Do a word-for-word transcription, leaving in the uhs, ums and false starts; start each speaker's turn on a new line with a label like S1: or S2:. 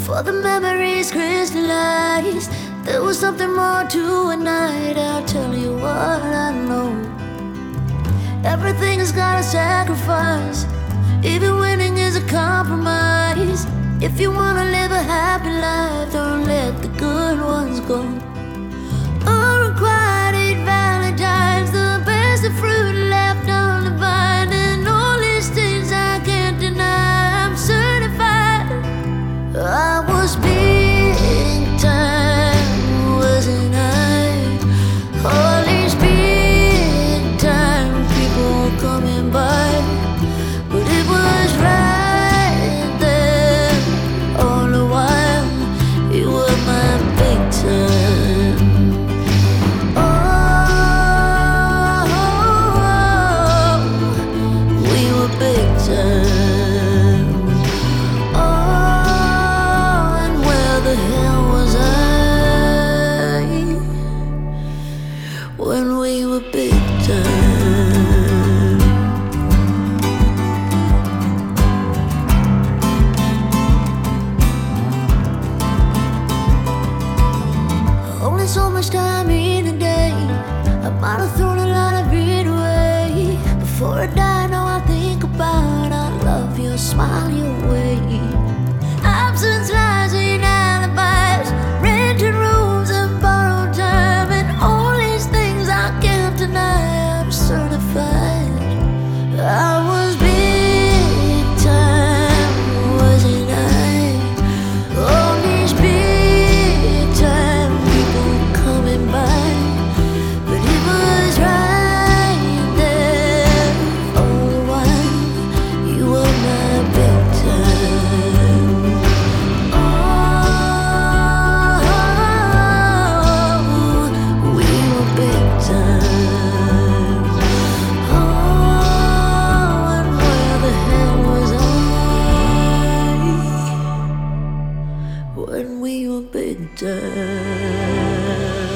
S1: For the memories crystallized, there was something more to a night. I'll tell you what I know. Everything has got a sacrifice. Even winning is a compromise. If you wanna live a happy life, don't let the good ones go. Unrequited Valentine's, the best of fruit left on the vine. And all these things I can't deny, I'm certified. I was big time, wasn't I? All these big time people were coming by, but it was right there all the while. You were my big time. Oh, we were big time. Oh, and where the hell was I when we were big time? Only so much time in a day, I might have thrown a lot of it away. Before I die, now I think about I love your smile, your way. Absence lies in alibis, rented rooms and borrowed time. And all these things I can't deny, I'm certified. I was big time, wasn't I? All these big time people coming by, but it was right there all the while. You were my big time. Oh, we were big time. Oh, and where the hell was I when we were big time?